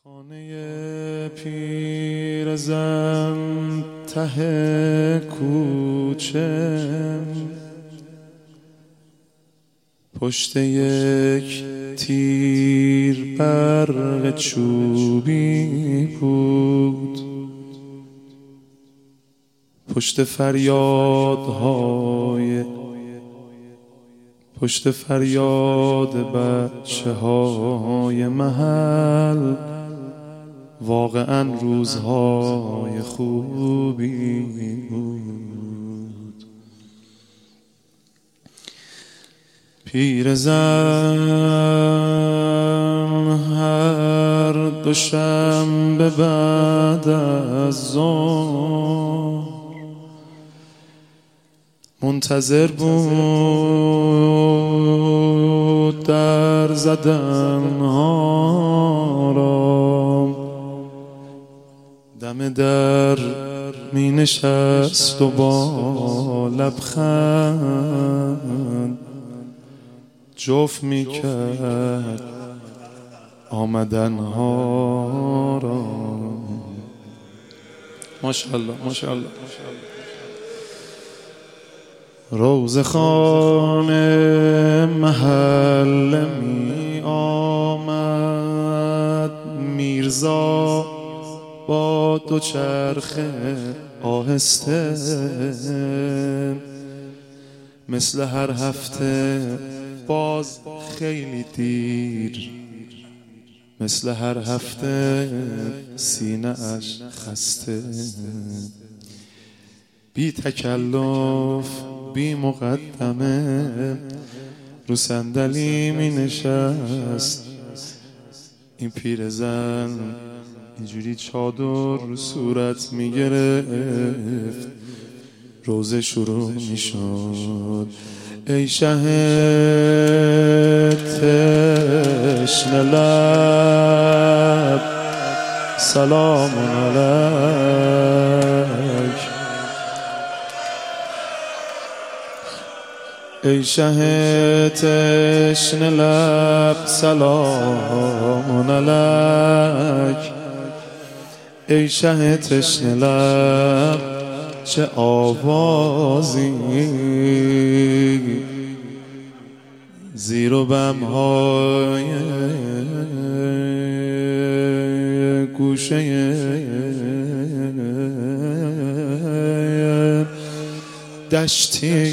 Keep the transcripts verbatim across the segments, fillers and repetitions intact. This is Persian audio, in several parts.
خانه پیرزن ته کوچه، پشت یک تیر برق چوبی بود، پشت فریادهای پشت فریاد بچه های محل واقعا روزهای خوبی بود. پیرزن هر دوشنبه بعد از ظهر منتظر بود در زدن ها را، دم در می نشست و با لبخند جفت می کرد آمدن ها را. ماشاءالله ماشاءالله. روزخانه محل می آمد میرزا با دوچرخه آهسته، مثل هر هفته باز خیلی دیر، مثل هر هفته سینه اش خسته، بی تکلف بی مقدمه رو صندلی می نشست. این پیرزن اینجوری چادر رو صورت می گرفت، روزه شروع می شد. ای شه تشنه لب سلام علیک، ای شه تشنه لب سلام علیک، ای شه تشنه لب چه آوازی زیر و بمهای گوشه دشتی،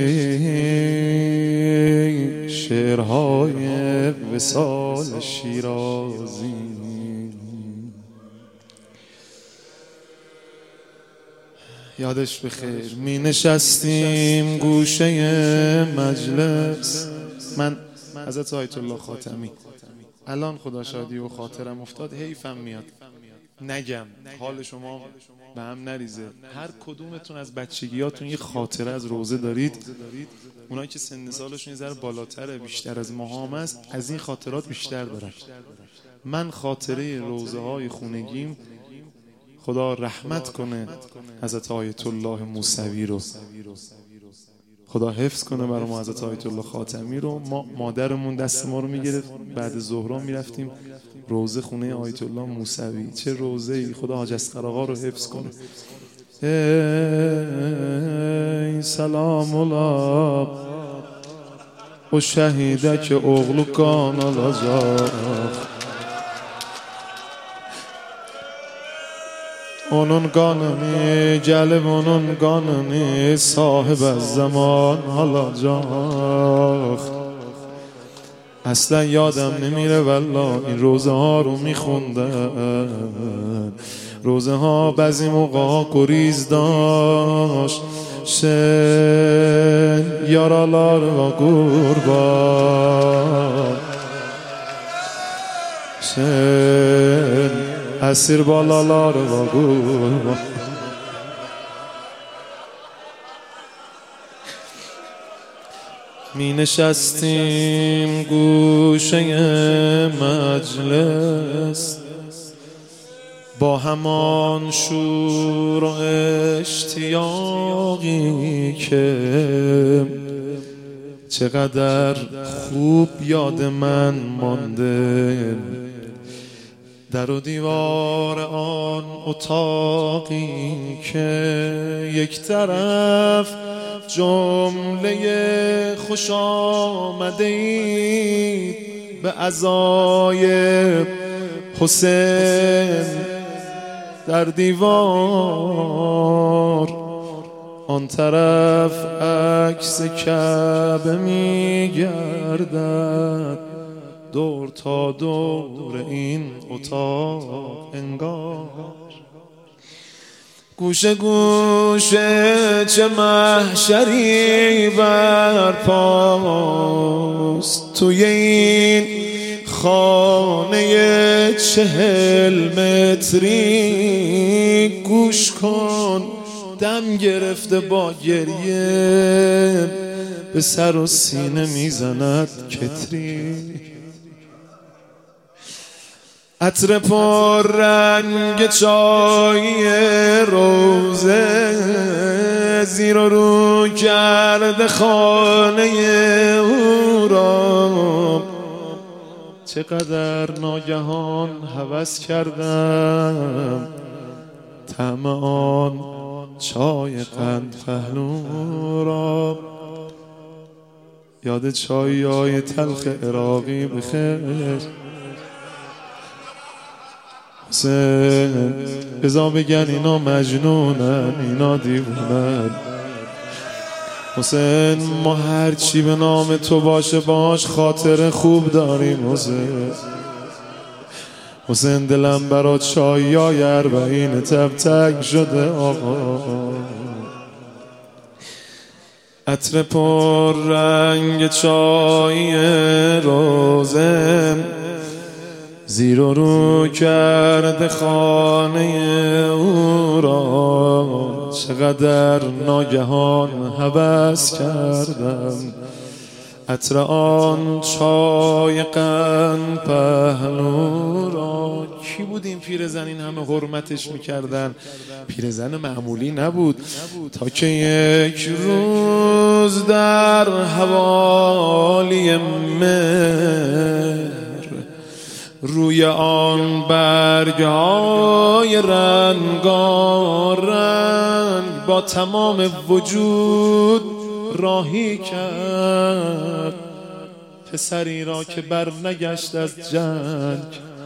شعرهای وصال شیرازی. یادش بخیر می نشستیم گوشه مجلس، من حضرت آیت الله خاتمی. الان خدا شادی و خاطرم افتاد، حیفم میاد نگم حال شما به هم نریزه. هر کدومتون از بچگیاتون یه خاطره از روزه دارید، اونایی که سن سالشون یه ذره بالاتره بیشتر از ماهام است از این خاطرات بیشتر دارن. من خاطره روزه های خونگیم، خدا رحمت کنه حضرت آیت الله موسوی رو، خدا حفظ کنه برای ما حضرت آیت الله خاتمی رو. ما مادرمون دست ما رو میگرفت بعد ظهرا میرفتیم روزه خونه آیت الله موسوی. چه روزه‌ای، خدا حاج اصغر آقا رو حفظ کنه. ای سلام الله و شهیدک اغلو کان الازاق، اونون گاننی جلب اونون گاننی صاحب از زمان حالا جاخ. اصلا یادم نمیره والله این روزه ها رو میخوندن. روزه ها بعضی موقع ها گریز داشت، شن یارالار و گربان، شن اسیر بالالار و گربان. می نشستیم گوشه مجلس با همان شور و اشتیاقی که چقدر خوب یاد من مانده. در و دیوار آن اتاقی که یک طرف جمله خوش آمده اید به عزای حسین در دیوار، آن طرف عکس کعبه می گردد دور تا دور این اتاق انگار. گوشه گوشه چه محشری برپاست توی این خانه چهل متری. گوش کن دم گرفته با گریه به سر و سینه میزند کتری. عطر پر رنگ چای روزه زیر و رو کرده خانه او را. چقدر ناگهان هوس کردم طعم آن چای قند پهلو را. یاد چایای تلخ عراقی بخیر حسین. بذار بگن اینا مجنونن اینا دیوونن. حسین ما هرچی به نام تو باشه باش خاطر خوب داریم حسین. حسین دلم برات چایای اربعین تب تک شده آقا. عطر پر رنگ چای روزه زیر و رو کرده خانه او را. چقدر ناگهان هوس کردم عطر آن چای قند پهلو را. کی بود این پیرزن این همه حرمتش میکردن؟ پیرزن معمولی نبود تا که یک روز در حوالی مهر روی آن برگ‌های رنگارنگ با تمام وجود راهی کرد پسری را که بر نگشت از جنگ.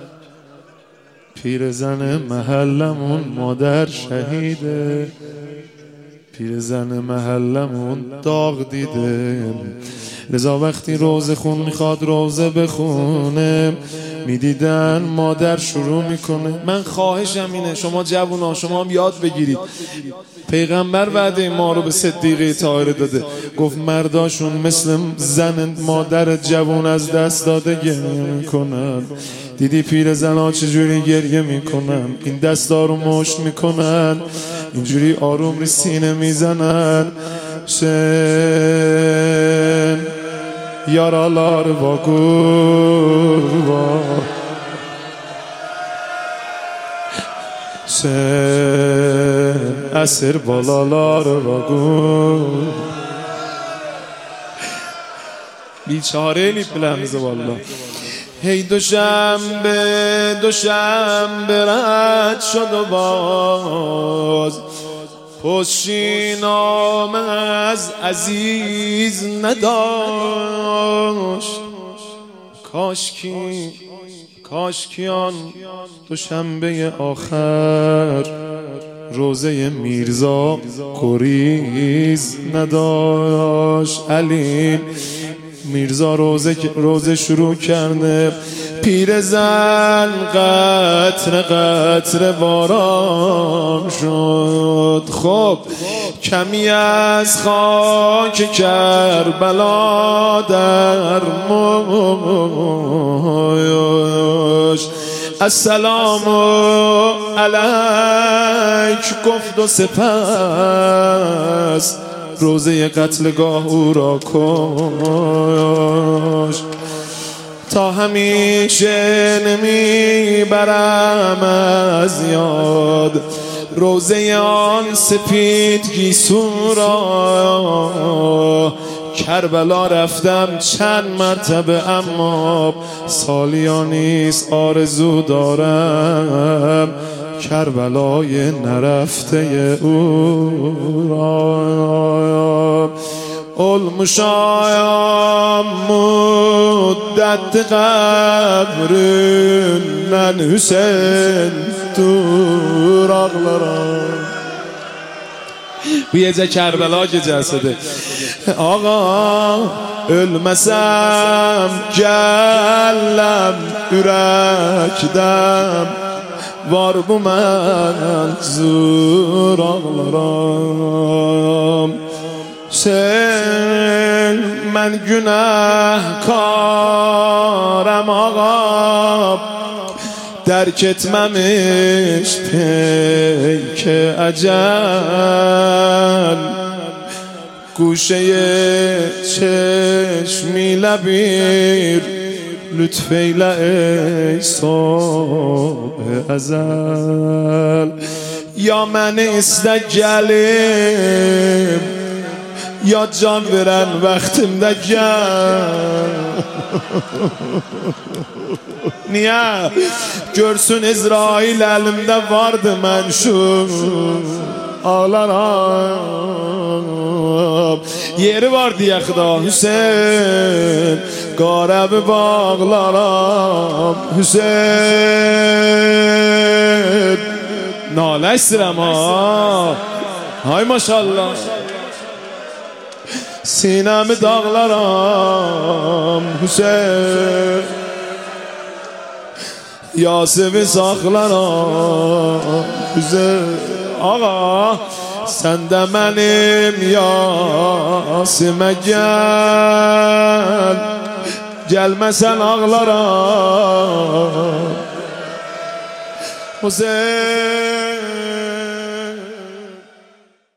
پیرزن محلمون مادر شهیده، پیرزن محلمون داغ دیده. لذا وقتی روزه خون میخواد روزه بخونه میدیدن مادر شروع میکنه. من خواهشم اینه شما جوونا شما هم یاد بگیرید. پیغمبر وعده ما رو به صدیقه طاهره داده، گفت مرداشون مثل زن مادر جوون از دست داده گریه میکنن. دیدی پیر زنها چجوری گریه میکنن؟ این دستا رو مشت میکنن اینجوری آروم ری سینه میزنن. شن یارالار با گربا شن اسیر بالالار با گربا. بیچاره لیپلمزه والله. هی دوشنبه دوشنبه رد شد و باز پشتینامه از عزیز نداشت. کاشکی کاشکی آن دوشنبه آخر روزه میرزا گریز نداشت. علی میرزا روزه روزه شروع کرده، پیرزن قطره قطره باران شد. خب کمی از خاک کربلا در موش السلام علیک گفت و سپس روزه قتلگاه او را کش. تا همیشه نمیبرم از یاد روزه آن سپید گیسو را کربلا رفتم چند مرتبه اما سالیانیست آرزو دارم کربلای نرفته او را. Olmuşam muddet kabrinden Hüseyin dur ağlarım. Bu gece Kerbela gecəsidir. Ağa ölmesem gəlləm ürəkdən var bu mənzur ağlarım. Sen mən günahkarım ağa dərk etməmiş peyke əcəl Guşeye çeşmiyle bir lütfeyle ey sobe ezel Ya məni istə gəlim Ya can veren vaxtimdə gəl Niye? Görsün İsrail elimde vardı mən şu ağlaram Yeri var diye xıda Hüseyin Qarəbi bağlaram Hüseyin Nalə istirəm ha Hay maşallah Sinəmi dağlaram Hüseyin Yasivi saxlaram Hüseyin Ağa Sən də mənim Yasimə gəl Gəlməsən ağlaram Hüseyin